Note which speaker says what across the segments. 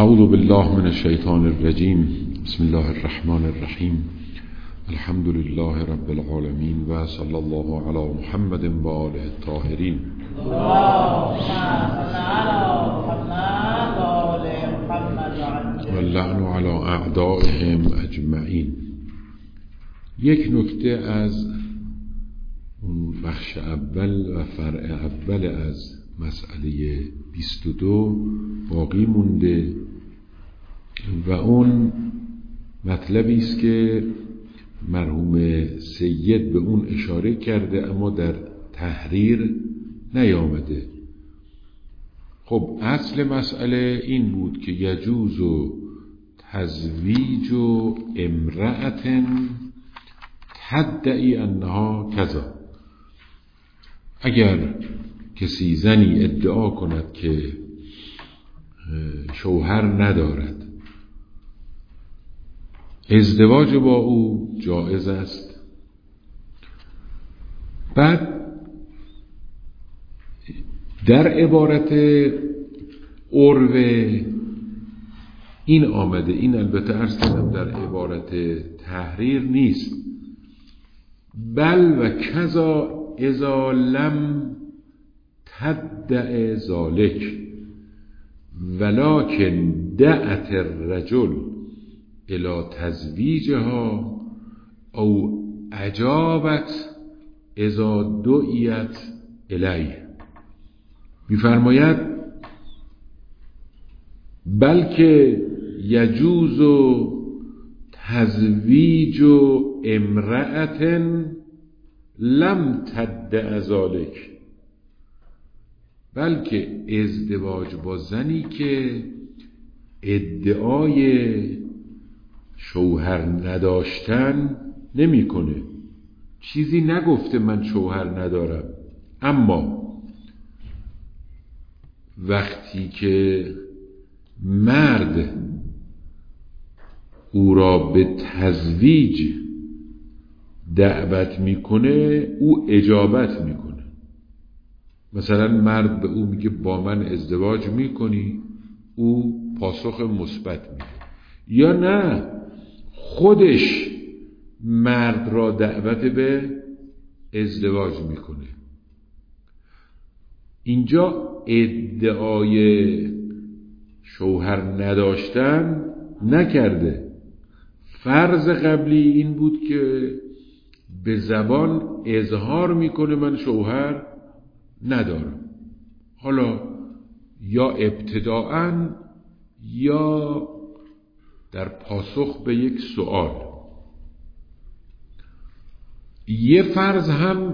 Speaker 1: اعوذ بالله من الشیطان الرجیم. بسم الله الرحمن الرحیم. الحمد لله رب العالمین و صلی الله علی محمد و آله الطاهرین. و اللعن علی اعدائهم اجمعین. یک نکته از اون بخش اول و فرع اول از مسئله 22 باقی مونده و اون مطلبی است که مرحوم سید به اون اشاره کرده اما در تحریر نیامده. خب اصل مسئله این بود که یجوز تزویج امرأة تدعی انها کذا. اگر کسی زنی ادعا کند که شوهر ندارد، ازدواج با او جایز است. بعد در عبارت عروه این آمده، این البته عرض کردم در عبارت تحریر نیست. بل و کذا اذا لم تدع ذلك ولكن دعت الرجل الى تزویجها او اجابت اذا دعیت الیه. می‌فرماید بلکه یجوز تزویج امرأة لم تدع ذلك، بلکه ازدواج با زنی که ادعای شوهر نداشتن نمی‌کنه، چیزی نگفته من شوهر ندارم، اما وقتی که مرد او را به تزویج دعوت میکنه او اجابت میکنه. مثلا مرد به او میگه با من ازدواج میکنی، او پاسخ مثبت میده. یا نه خودش مرد را دعوت به ازدواج میکنه. اینجا ادعای شوهر نداشتن نکرده. فرض قبلی این بود که به زبان اظهار میکنه من شوهر ندارم، حالا یا ابتداءً یا در پاسخ به یک سؤال. یه فرض هم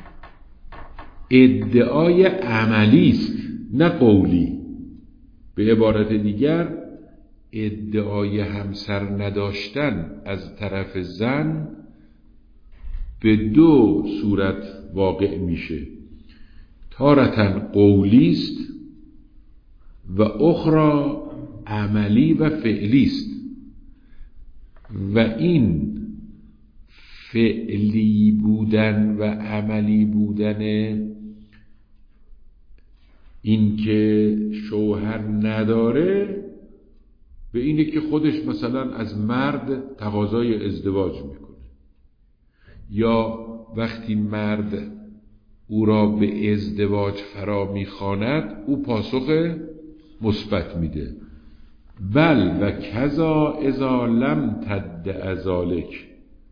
Speaker 1: ادعای عملی است نه قولی. به عبارت دیگر ادعای همسر نداشتن از طرف زن به دو صورت واقع میشه. تارةً قولی است و اخرى عملی و فعلی است. و این فعلی بودن و عملی بودن این که شوهر نداره به اینه که خودش مثلا از مرد تقاضای ازدواج میکنه، یا وقتی مرد او را به ازدواج فرا میخواند او پاسخ مثبت میده. بل و کذا اذا لم تدع ذلک،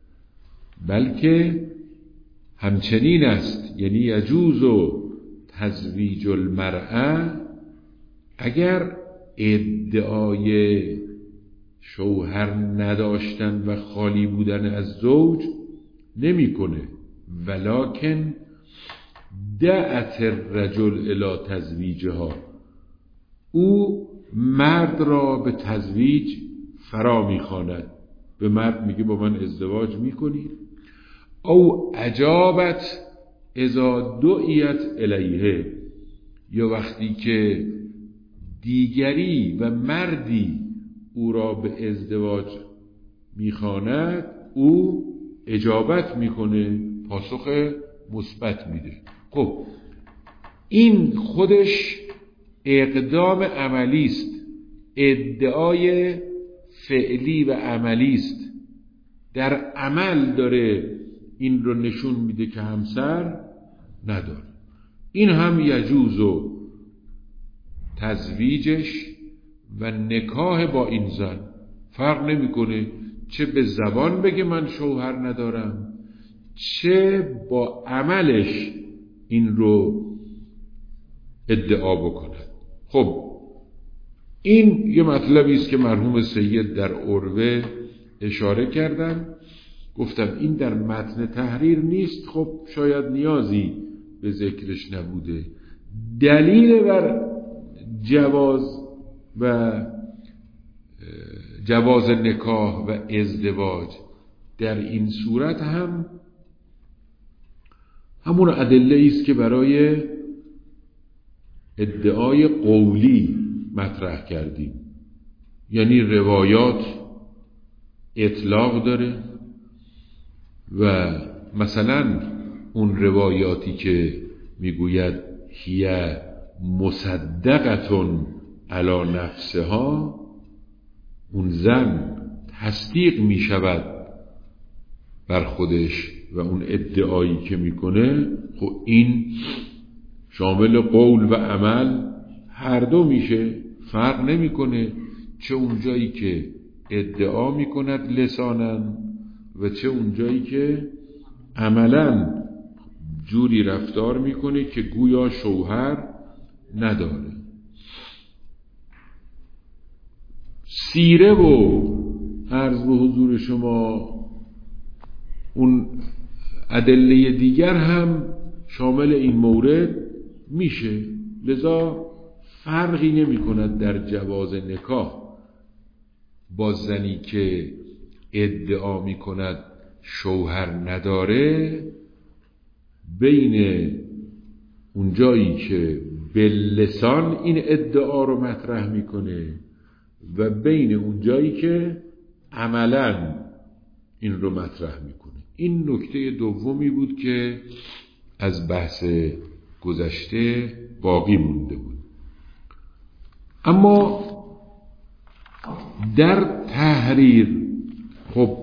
Speaker 1: بلکه همچنین است، یعنی یجوز تزویج المرأة اگر ادعای شوهر نداشتن و خالی بودن از زوج نمیکنه، ولکن دعت الرجل الی تزویجها، او مرد را به تزویج فرا میخواند، به مرد میگه با من ازدواج میکنی، او اجابت اذا دعیت الیه، یا وقتی که دیگری و مردی او را به ازدواج میخواند او اجابت میکنه، پاسخ مثبت میده. خب این خودش اقدام عملی است ادعای فعلی و عملی است، در عمل داره این رو نشون میده که همسر نداره. این هم یجوز و تزویجش و نکاح با این زن فرق نمیکنه، چه به زبان بگه من شوهر ندارم، چه با عملش این رو ادعا بکنه. خب این یه مطلبی است که مرحوم سید در عروه اشاره کردن. گفتم این در متن تحریر نیست، خب شاید نیازی به ذکرش نبوده. دلیل بر جواز نکاح و ازدواج در این صورت هم همون ادله است که برای ادعای قولی مطرح کردیم، یعنی روایات اطلاق داره و مثلا اون روایاتی که میگوید هی مصدقتون علی نفسها، اون زن تصدیق میشود بر خودش و اون ادعایی که میکنه، خب این شامل قول و عمل هر دو میشه، فرق نمیکنه چه اون جایی که ادعا میکند لسانن و چه اون جایی که عملا جوری رفتار میکنه که گویا شوهر نداره. سیره و عرض به حضور شما اون ادله دیگر هم شامل این مورد میشه، لذا فرقی نمی کند در جواز نکاح با زنی که ادعا می کند شوهر نداره بین اون جایی که به لسان این ادعا رو مطرح میکنه و بین اون جایی که عملاً این رو مطرح میکنه. این نکته دومی بود که از بحث گذشته باقی مونده بود. اما در تحریر خب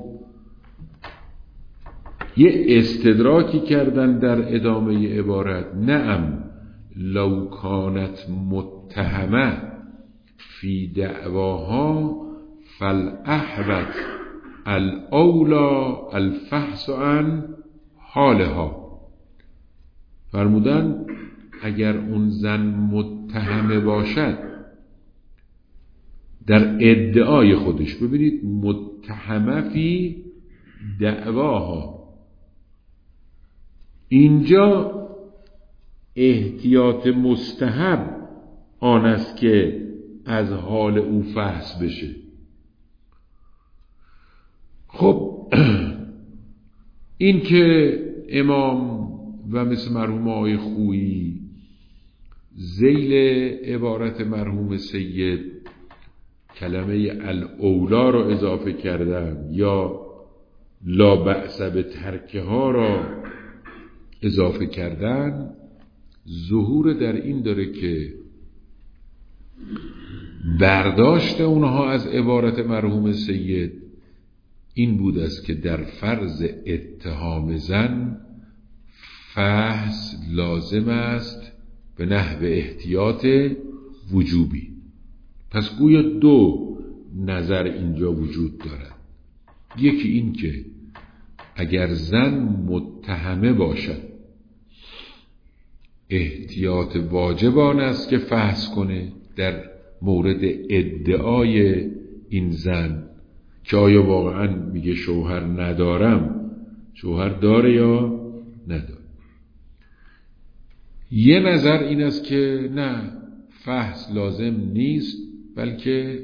Speaker 1: یه استدراکی کردن در ادامه عبارت، نعم لو کانت متهمه فی دعواها فالاحوط الاولا الفحص عن حالها. فرمودن اگر اون زن متهمه باشد در ادعای خودش، ببینید متهمه فی دعواها، اینجا احتیاط مستحب آن است که از حال او فحص بشه. خب این که امام و مثل مرحوم آقای خویی ذیل عبارت مرحوم سید کلمه الاولا را اضافه کردن یا لا بأس به ترکه ها را اضافه کردن، ظهور در این داره که برداشت اونها از عبارت مرحوم سید این بود است که در فرض اتهام زن فحص لازم است به نحو احتیاط وجوبی. پس گویا دو نظر اینجا وجود دارد. یکی این که اگر زن متهمه باشد احتیاط واجب آن است که فحص کنه در مورد ادعای این زن که آیا واقعا میگه شوهر ندارم، شوهر داره یا نداره. یه نظر این است که نه، فحص لازم نیست، بلکه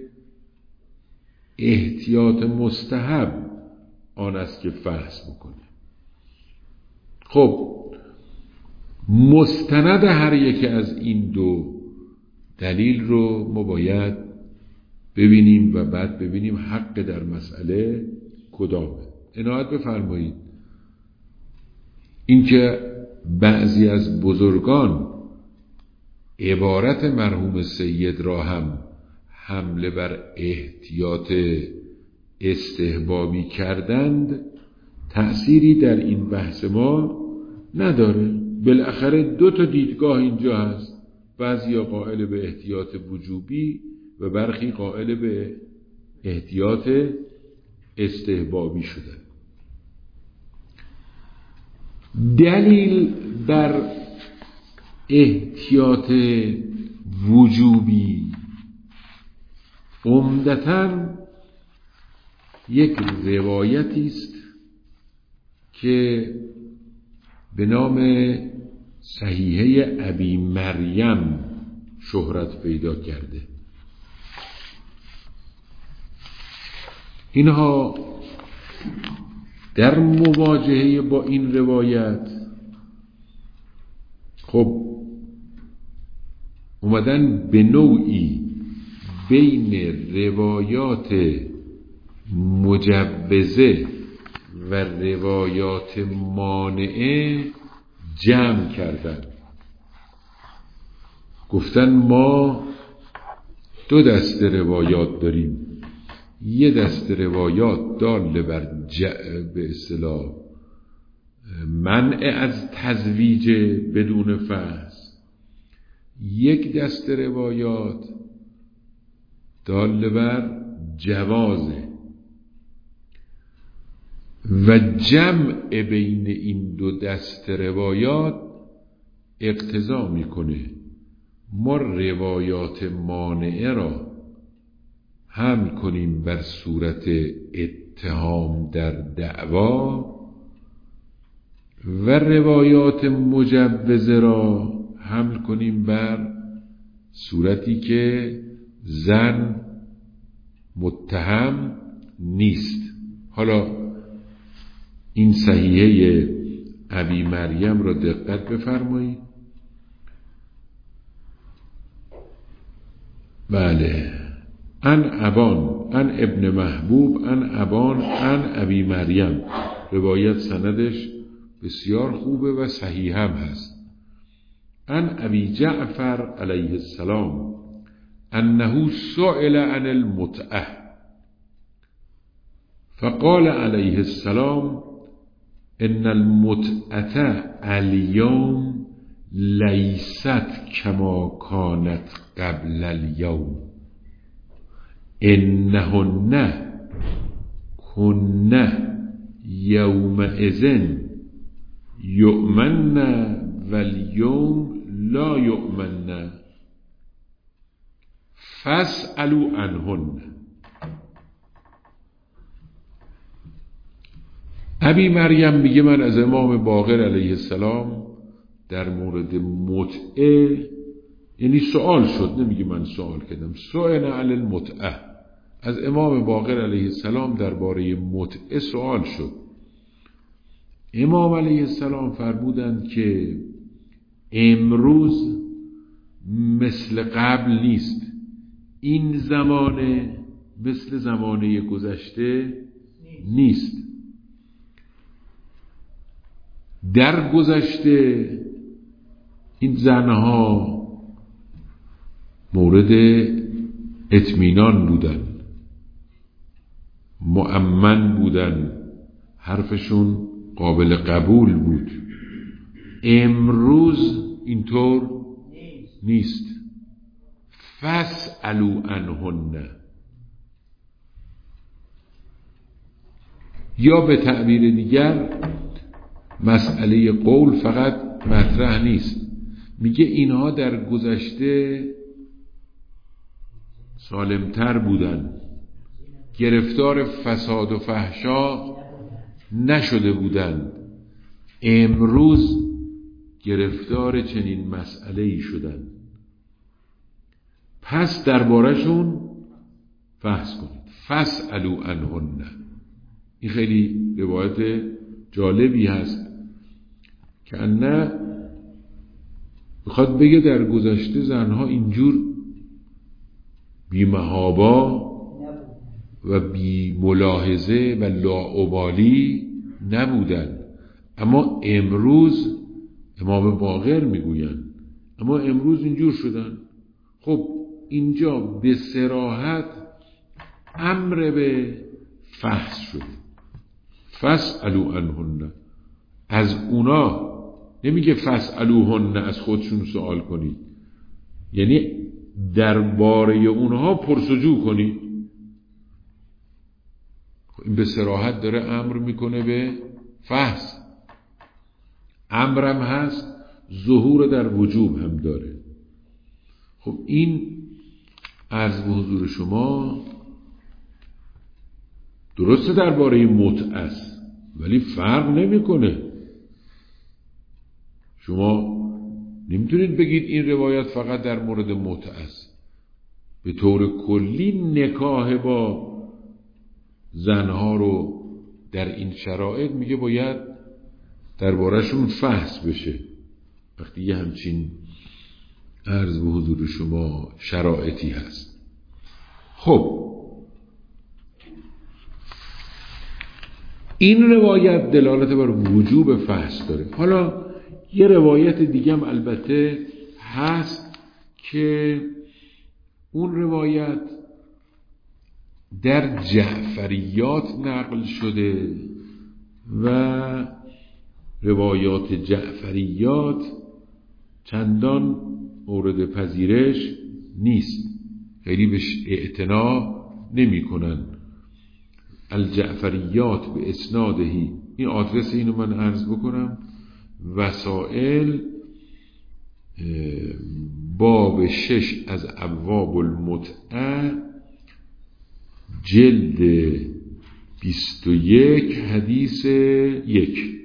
Speaker 1: احتیاط مستحب آن است که فحص بکنه. خب مستند هر یک از این دو دلیل رو ما باید ببینیم و بعد ببینیم حق در مسئله کدامه. عنایت بفرمایید اینکه بعضی از بزرگان عبارت مرحوم سید را هم حمله بر احتیاط استحبابی کردند تأثیری در این بحث ما نداره. بالاخره دو تا دیدگاه اینجا هست، بعضیا قائل به احتیاط وجوبی و برخی قائل به احتیاط استحبابی شدن. دلیل بر احتیاط وجوبی عمدتاً یک روایتی است که به نام صحیحه ابی مریم شهرت پیدا کرده. اینها در مواجهه با این روایت خب اومدن به نوعی بین روایات مجوزه و روایات مانعه جمع کردن. گفتن ما دو دسته روایات داریم، یه دسته روایات دال بر به اصطلاح منع از تزویج بدون فحص، یک دسته روایات دال بر جوازه و جمع بین این دو دسته روایات اقتضا میکنه ما روایات مانعه را حمل کنیم بر صورت اتهام در دعوا و روایات مجوزه را حمل کنیم بر صورتی که زن متهم نیست. حالا این صحیحه ابی مریم را دقت بفرمایید. بله، ان ابن محبوب ان ابان ان ابی مریم، روایت سندش بسیار خوبه و صحیح هم هست. ان ابی جعفر علیه السلام انه سئل عن المتعه فقال علیه السلام ان المتعه اليوم لیست کما کانت قبل اليوم انهن کن یومئذ یؤمن والیوم لا یؤمن فاسألوا عنهن. ابی مریم میگه من از امام باقر علیه السلام در مورد متعه، یعنی سوال شد، نمیگه من سوال کردم، سئل عن المتعه، از امام باقر علیه السلام درباره متعه سوال شد. امام علیه السلام فرمودند که امروز مثل قبل نیست، این زمانه مثل زمانه گذشته نیست. در گذشته این زنها مورد اطمینان بودن، مؤمن بودن، حرفشون قابل قبول بود. امروز اینطور نیست. فاسألوا عنهن، یا به تعبیر دیگر مسئله قول فقط مطرح نیست، میگه اینها در گذشته سالمتر بودن، گرفتار فساد و فحشا نشده بودند، امروز گرفتار چنین مسئله‌ای شدند، پس درباره‌شون بحث کنید. فاسألوا عنهن. این خیلی روایت جالبی هست که نه بخواد بگه در گذشته زنها اینجور بی‌محابا و بی ملاحظه و لاابالی نبودن، اما امروز، امام باقر میگوین، اما امروز اینجور شدن. خب اینجا به صراحت امر به فحص شده. فاسألوا عنهن، از اونا نمیگه فاسألوهن، از خودشون سوال کنید، یعنی درباره اونها پرسجو کنید. این به صراحت داره امر میکنه به فحص. امرم هست، ظهور در وجوب هم داره. خب این عرض به حضور شما درسته درباره متعه است، ولی فرق نمیکنه. شما نمیتونید بگید این روایت فقط در مورد متعه است. به طور کلی نکاح با زنها رو در این شرایط میگه باید درباره‌شون فحص بشه. وقتی یه همچین عرض به حضور شما شرایطی هست. خب این روایت دلالت بر وجوب فحص داره. حالا یه روایت دیگه هم البته هست که اون روایت در جعفریات نقل شده و روایات جعفریات چندان مورد پذیرش نیست، خیلی بهش اعتنا نمی کنن. الجعفریات به اسنادهی، این آدرس اینو من عرض بکنم، وسائل باب 6 از ابواب المتعه جلد 21 حدیث 1.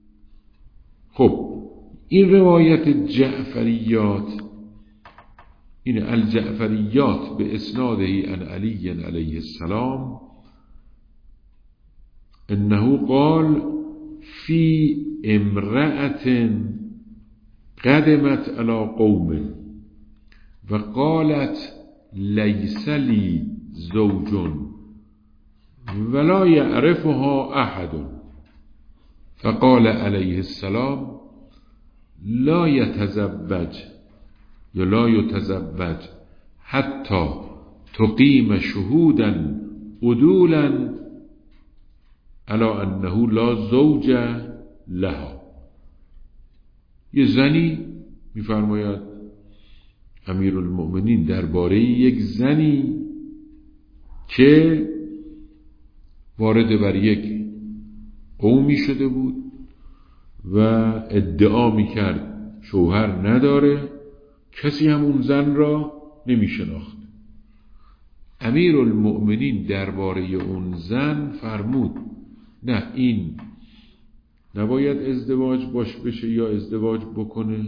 Speaker 1: خب این روایت جعفریات، این الجعفریات به اسناده عن علی علیه السلام انه قال فی امرأة قدمت على قوم و قالت لیس لی زوج ولا یعرفها احد فقال علیه السلام لا يتزوج یا لا يتزوج حتی تقیم شهودا عدولا على انه لا زوج لها. یه زنی میفرماید امیرالمؤمنین درباره یک زنی که وارد بر یک قومی شده بود و ادعا میکرد شوهر نداره، کسی هم اون زن را نمیشناخت. امیرالمؤمنین درباره اون زن فرمود نه، این نباید ازدواج باش بشه یا ازدواج بکنه،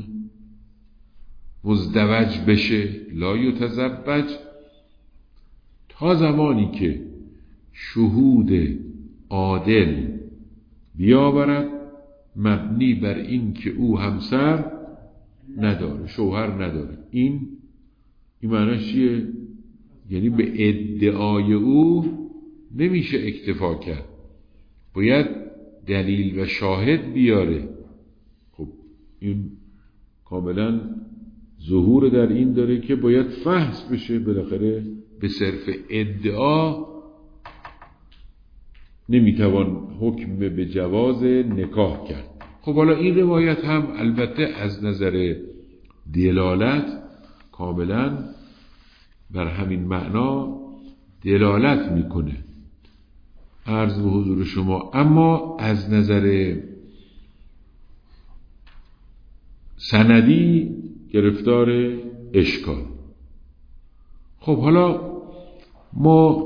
Speaker 1: مزدوج بشه، لا یتزوج، تا زمانی که شهود عادل بیاورد مبنی بر این که او همسر نداره، شوهر نداره. این معنیش چیه؟ یعنی به ادعای او نمیشه اکتفا کرد، باید دلیل و شاهد بیاره. خب این کاملا ظهور در این داره که باید فحص بشه. بالاخره به صرف ادعا نمیتوان حکم به جواز نکاح کرد. خب حالا این روایت هم البته از نظر دلالت کاملا بر همین معنا دلالت میکنه، عرض به حضور شما، اما از نظر سندی گرفتار اشکال. خب حالا ما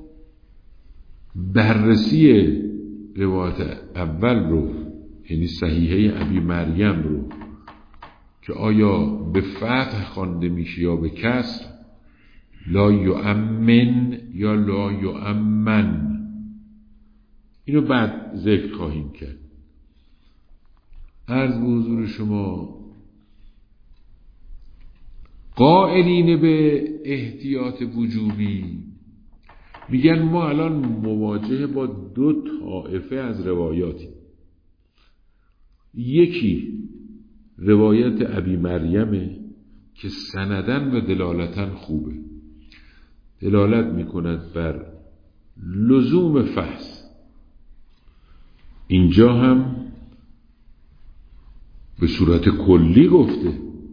Speaker 1: بررسی روایت اول رو، یعنی صحیحه ابی مریم رو، که آیا به فتح خوانده میشه یا به کسر، لا یؤمن یا لا یؤمن، اینو بعد ذکر خواهیم کرد. عرض به حضور شما قائلین به احتیاط وجوبی میگن ما الان مواجه با دو طائفه از روایاتی. یکی روایت ابی مریم که سندن و دلالتن خوبه، دلالت میکند بر لزوم فحص. اینجا هم به صورت کلی گفته،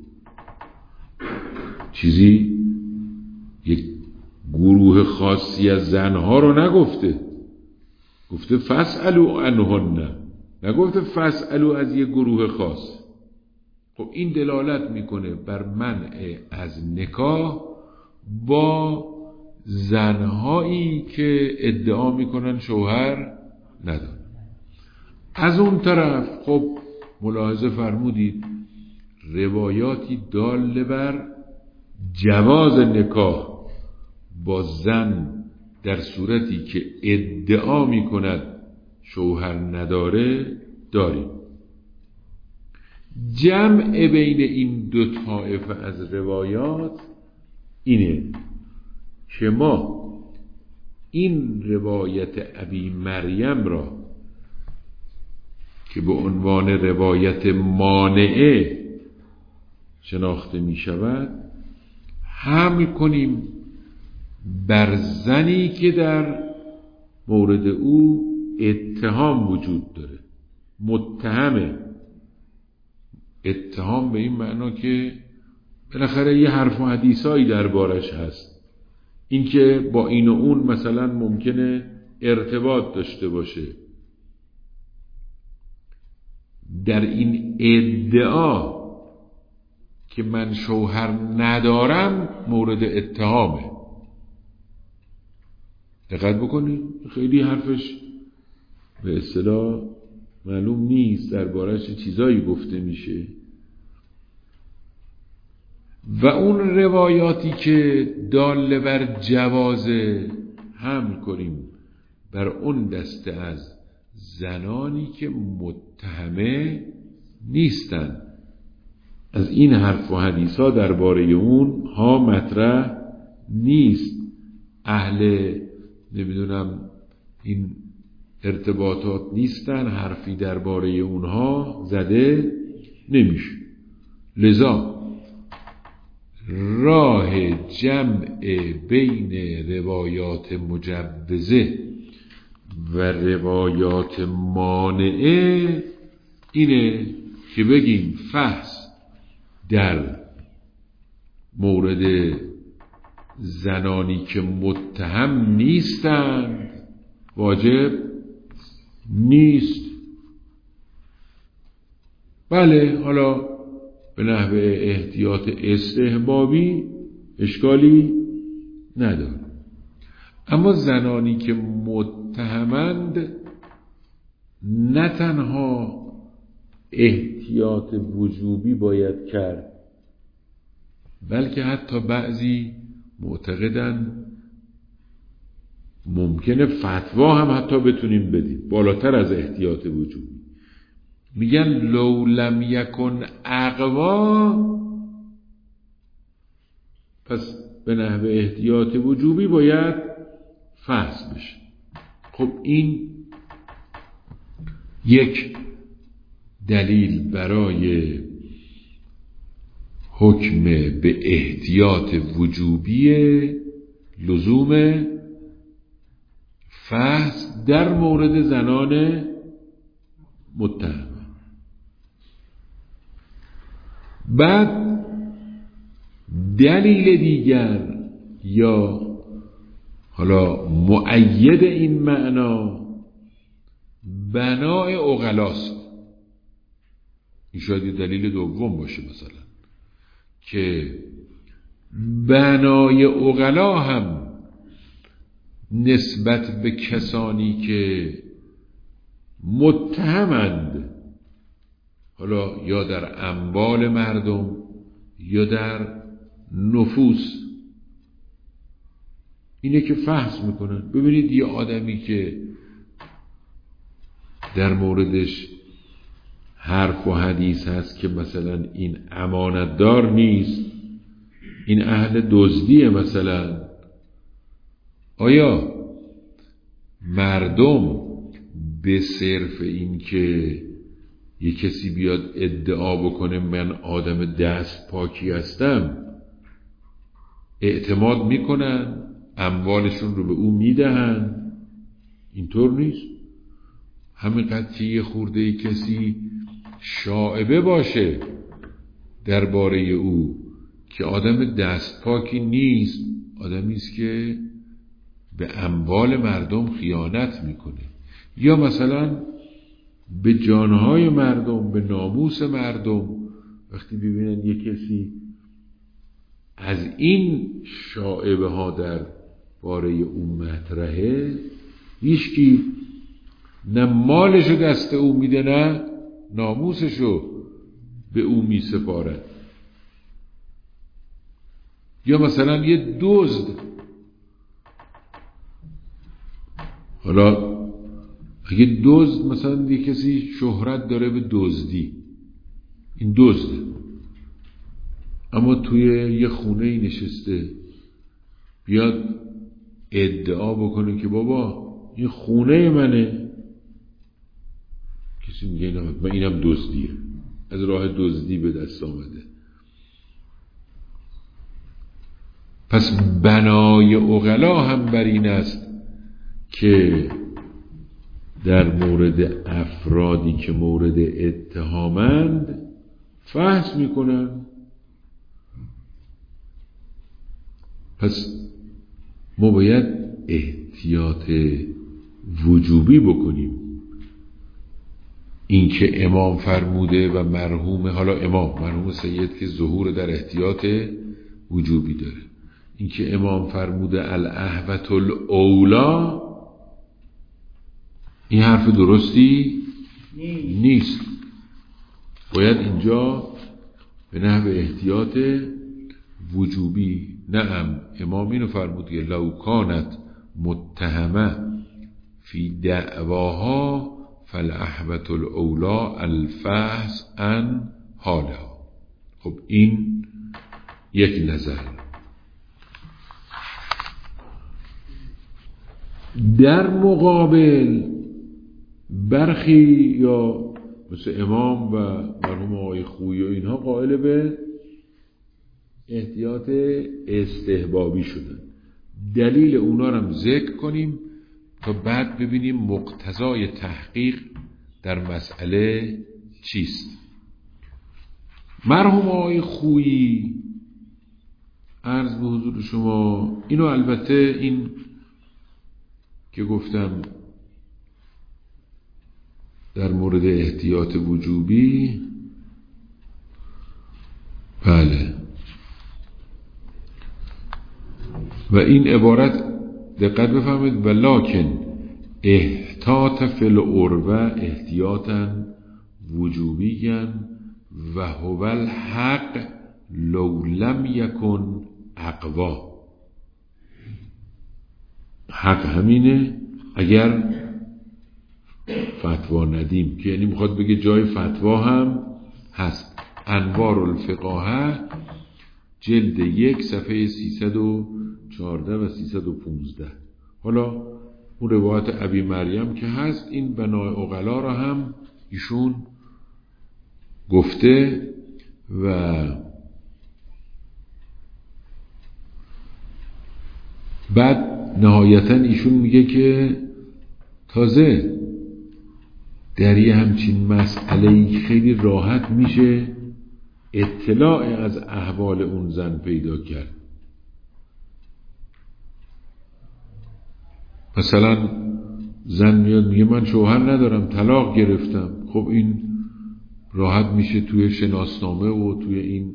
Speaker 1: چیزی یک گروه خاصی از زنها رو نگفته، گفته فاسألوا عنهن، نگفته فاسألوا از یک گروه خاص. خب این دلالت میکنه بر منع از نکاح با زنهایی که ادعا میکنن شوهر ندارن. از اون طرف خب ملاحظه فرمودید روایاتی دال بر جواز نکاح با زن در صورتی که ادعا میکند شوهر نداره داریم. جمع بین این دو طایفه از روایات اینه که ما این روایت ابی مریم را که به عنوان روایت مانعه شناخته می شود حمل کنیم بر زنی که در مورد او اتهام وجود داره، متهمه. اتهام به این معنا که بالاخره یه حرف و حدیثایی دربارش هست، این که با این و اون مثلا ممکنه ارتباط داشته باشه. در این ادعا که من شوهر ندارم مورد اتهامه. دقت بکنید خیلی حرفش به اصطلاح معلوم نیست، درباره‌اش چیزایی گفته میشه. و اون روایاتی که دال بر جواز حمل کنیم بر اون دسته از زنانی که متهمه نیستن، از این حرف و حدیث ها درباره اون ها مطرح نیست، اهل نمیدونم این ارتباطات نیستن، حرفی درباره اونها زده نمیشه. لذا راه جمع بین روایات مجوزه و روایات مانعه اینه که بگیم فحص در مورد زنانی که متهم نیستند واجب نیست. بله حالا به نحو احتیاط استحبابی اشکالی نداره، اما زنانی که متهمند نه تنها احتیاط وجوبی باید کرد، بلکه حتی بعضی معتقدن ممکنه فتوا هم حتی بتونیم بدیم بالاتر از احتیاط وجوبی. میگن لو لم یکن اقوا، پس به نحو احتیاط وجوبی باید فحص بشه. خب این یک دلیل برای حکم به احتیاط وجوبی لزوم فحص در مورد زنان متهم. بعد دلیل دیگر یا حالا مؤید این معنا بنای عقلاست. این شاید دلیل دوم باشه، مثلا که بنای عقلا هم نسبت به کسانی که متهمند، حالا یا در اموال مردم یا در نفوس، اینه که فحص میکنن. ببینید یه آدمی که در موردش حرف و حدیث هست که مثلا این امانتدار نیست، این اهل دزدیه مثلا، آیا مردم به صرف این که یه کسی بیاد ادعا بکنه من آدم دست پاکی هستم، اعتماد میکنن، اموالشون رو به او میدهن. اینطور نیست. همینقدر که یه خورده کسی شائبه باشه درباره او که آدم دست پاکی نیست، آدمی است که به اموال مردم خیانت میکنه، یا مثلا به جانهای مردم، به ناموس مردم. وقتی ببینن یک کسی از این شائبه ها در باره او مطرحه، هیچکی نه مالشو دست او میده نه ناموسشو به او میسپاره. یا مثلا یه دزد، حالا اگه دزد مثلا یه کسی شهرت داره به دزدی، این دزده، اما توی یه خونه نشسته بیاد ادعا بکنه که بابا این خونه منه، کسی میگه نه من اینم دزدیه، از راه دزدی به دست آمده. پس بنای عقلا هم بر این است که در مورد افرادی که مورد اتهامند فحص میکنن. پس ما باید احتیاط وجوبی بکنیم. این که امام فرموده و مرحوم، حالا امام مرحوم سید که ظهور در احتیاط وجوبی داره، این که امام فرموده الاهوة الاولی، این حرف درستی نیست. باید اینجا به نحو احتیاط وجوبی. نعم امام اینو فرمود که لو کانت متهمه فی دعواها فالاهوة الاولی الفحص عن حالها. خب این یک نظر. در مقابل برخی یا مثل امام و مرحوم آقای خویی و اینها قائل به احتیاط استحبابی شدن. دلیل اونا رو هم ذکر کنیم تا بعد ببینیم مقتضای تحقیق در مسئله چیست. مرحوم آقای خویی عرض به حضور شما، اینو البته این که گفتم در مورد احتیاط وجوبی، بله، و این عبارت دقت بفهمید ولکن احتاط فی العروة احتیاطا وجوبیا و هو الحق لو لم یکن اقوا. حق همینه اگر فتوا ندیم، که یعنی میخواد بگه جای فتوا هم هست. انوار الفقاهه جلد 1 صفحه 314 و 315. حالا اون روایت ابی مریم که هست، این بنای عقلا را هم ایشون گفته و بعد نهایتا ایشون میگه که تازه در یه همچین مسئله‌ای خیلی راحت میشه اطلاع از احوال اون زن پیدا کرد. مثلا زن میاد میگه من شوهر ندارم، طلاق گرفتم. خب این راحت میشه توی شناسنامه و توی این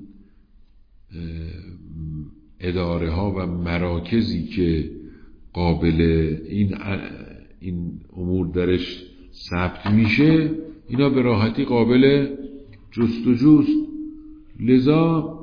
Speaker 1: اداره ها و مراکزی که قابل این امور درش ثبت میشه، اینا به راحتی قابل جستجوست. لذا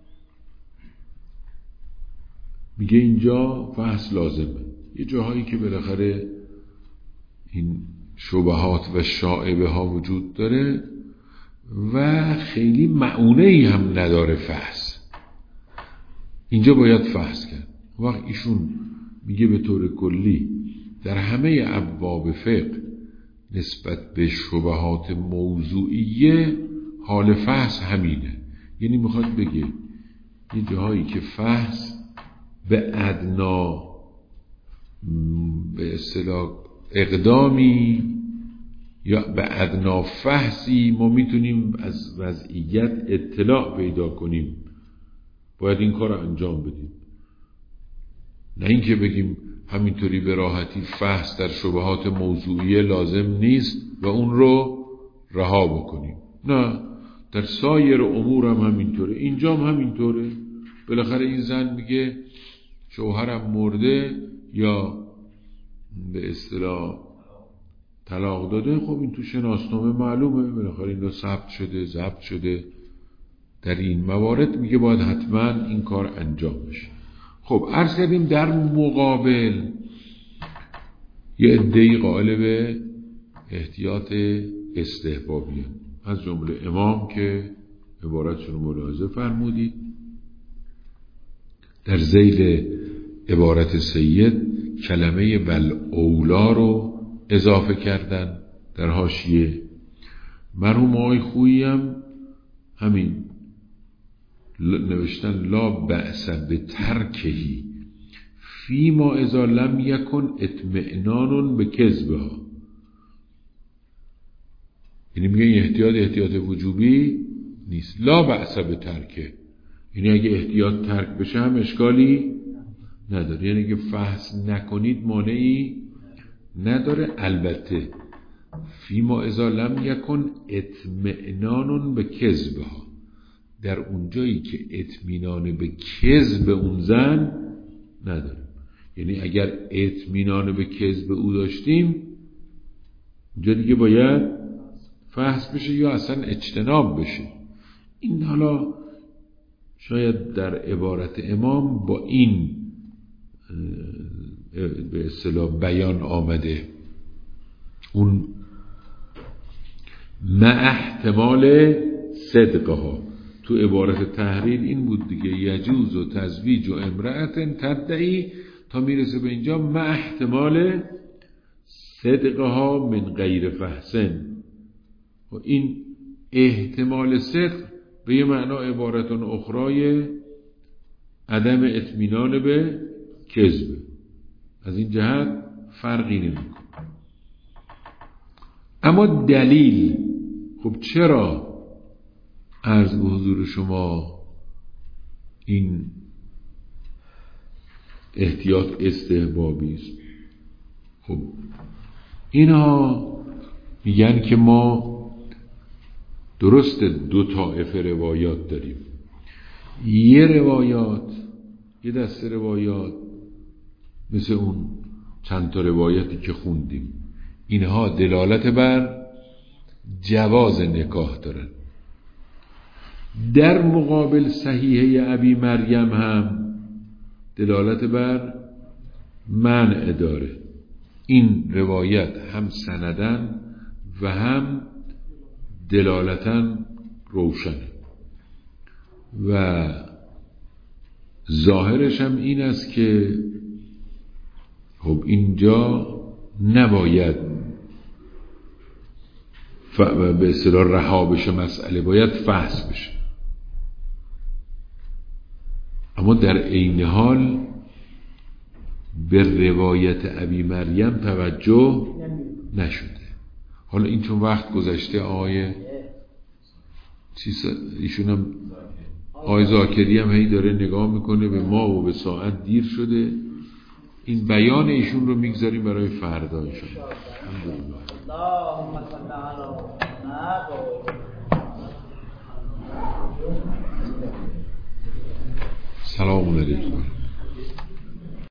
Speaker 1: میگه اینجا فحص لازمه. یه جاهایی که بالاخره این شبهات و شائبه ها وجود داره و خیلی معونه‌ای هم نداره فحص، اینجا باید فحص کرد. وقت ایشون میگه به طور کلی در همه ابواب فقه نسبت به شبهات موضوعیه حال فحص همینه. یعنی میخواد بگه یه جاهایی که فحص به ادنا به اصطلاح اقدامی یا به ادنا فحصی ما میتونیم از وضعیت اطلاع پیدا کنیم، باید این کار رو انجام بدیم. نه اینکه بگیم همینطوری به راحتی فحص در شبهات موضوعیه لازم نیست و اون رو رها بکنیم. نه، در سایر امور هم همینطوره، اینجا هم همینطوره. بالاخره این زن میگه شوهرم مرده یا به اصطلاح طلاق داده، خب این تو شناسنامه معلومه، بالاخره این رو ثبت شده ضبط شده. در این موارد میگه باید حتما این کار انجام بشه. خب عرض کردیم در مقابل یه عده‌ای قائل به احتیاط استحبابیه، از جمله امام که عبارتشون رو ملاحظه فرمودید. در ذیل عبارت سید کلمه والاولی رو اضافه کردن در حاشیه. مرحوم آقای خویی هم همین نوشتن لا بأس بترکهی فیما اذا لم یکن اطمئنان به کذبها. یعنی میگه احتیاط وجوبی نیست. لا بأس بترکه یعنی اگه احتیاط ترک بشه هم اشکالی نداره، یعنی اگه فحص نکنید مانعی نداره. البته فیما اذا لم یکن اطمئنان به کذبها، در اونجایی که اطمینان به کذب اون زن نداریم. یعنی اگر اطمینان به کذب او داشتیم اونجا دیگه باید فحص بشه یا اصلا اجتناب بشه. این حالا شاید در عبارت امام با این به اصطلاح بیان آمده، اون مع احتمال صدقها. تو عبارت تحریر این بود دیگه، یجوز و تزویج و امرأت تدعی تا میرسه به اینجا مع احتمال صدقها من غیر فحسن. و این احتمال صدق به یه معنا عبارتون اخرای عدم اطمینان به کذب، از این جهت فرقی نمیکنه. اما دلیل، خب چرا عرض به حضور شما این احتیاط استحبابی است؟ خب اینها میگن که ما درست دو طایفه روایات داریم. یه دسته روایات مثل اون چند تا روایتی که خوندیم، اینها دلالت بر جواز نکاح دارن. در مقابل صحیحه ابی مریم هم دلالت بر منع داره. این روایت هم سندن و هم دلالتاً روشنه و ظاهرش هم این است که خب اینجا نباید به اصطلاح رها بشه مسئله، باید فحص بشه. اما در عین حال به روایت ابی مریم توجه نشده. حالا این چون وقت گذشته آقای ایشون هم آقای زاکری هم هی داره نگاه میکنه به ما و به ساعت دیر شده، این بیان ایشون رو میگذاریم برای فردا انشاءالله. سلام علیکم.